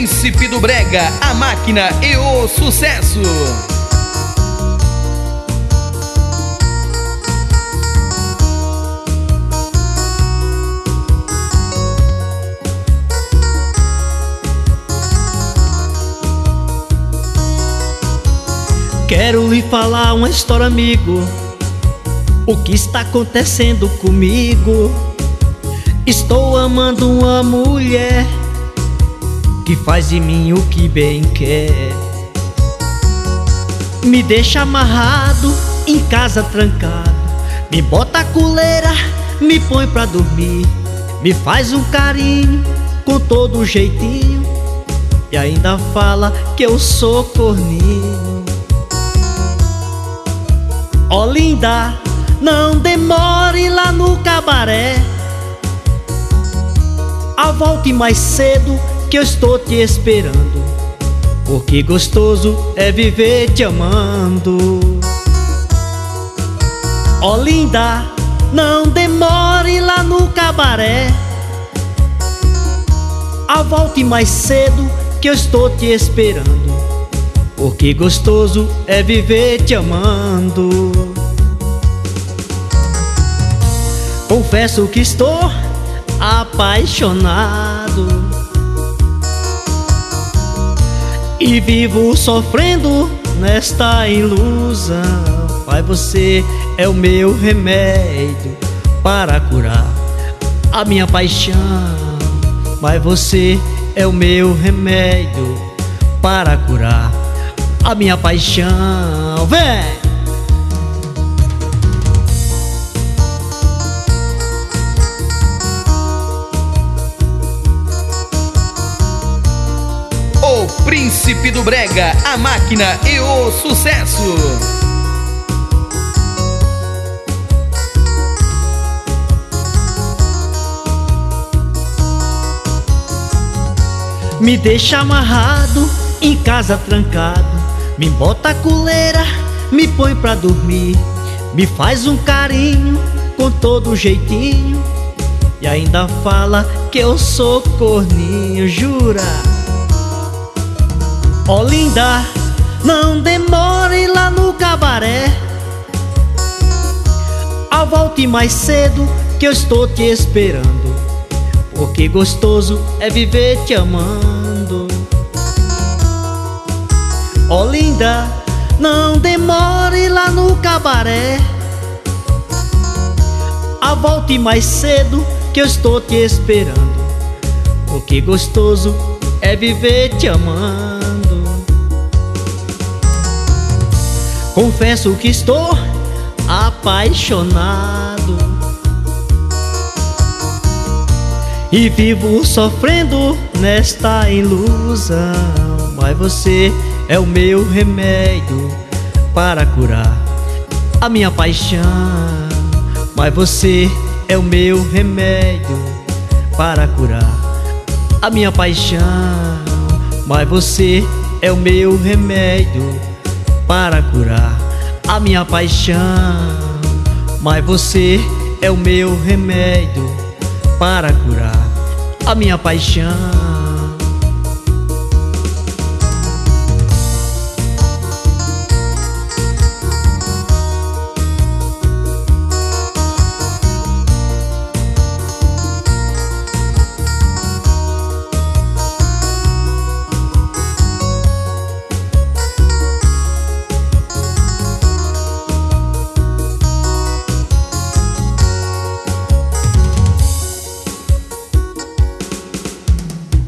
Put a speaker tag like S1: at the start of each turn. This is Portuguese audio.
S1: Príncipe do Brega, a máquina e o sucesso.
S2: Quero lhe falar uma história, amigo. O que está acontecendo comigo? Estou amando uma mulher que faz de mim o que bem quer. Me deixa amarrado, em casa trancado, me bota a coleira, me põe pra dormir, me faz um carinho com todo jeitinho e ainda fala que eu sou corninho. Ó linda, não demore lá no cabaré, volte mais cedo que eu estou te esperando, porque gostoso é viver te amando. Ó linda, não demore lá no cabaré, volte mais cedo que eu estou te esperando, porque gostoso é viver te amando. Confesso que estou apaixonado e vivo sofrendo nesta ilusão. Pai, você é o meu remédio para curar a minha paixão. Mas você é o meu remédio para curar a minha paixão. Vem!
S1: O Príncipe do Brega, a máquina e o sucesso.
S2: Me deixa amarrado, em casa trancado, me bota a coleira, me põe pra dormir, me faz um carinho com todo jeitinho e ainda fala que eu sou corninho, jura? Ó linda, não demore lá no cabaré, volte mais cedo que eu estou te esperando, porque gostoso é viver te amando. Ó linda, não demore lá no cabaré, volte mais cedo que eu estou te esperando, porque gostoso é viver te amando. Confesso que estou apaixonado e vivo sofrendo nesta ilusão. Mas você é o meu remédio para curar a minha paixão. Mas você é o meu remédio para curar a minha paixão. Mas você é o meu remédio para curar a minha paixão. Mas você é o meu remédio para curar a minha paixão.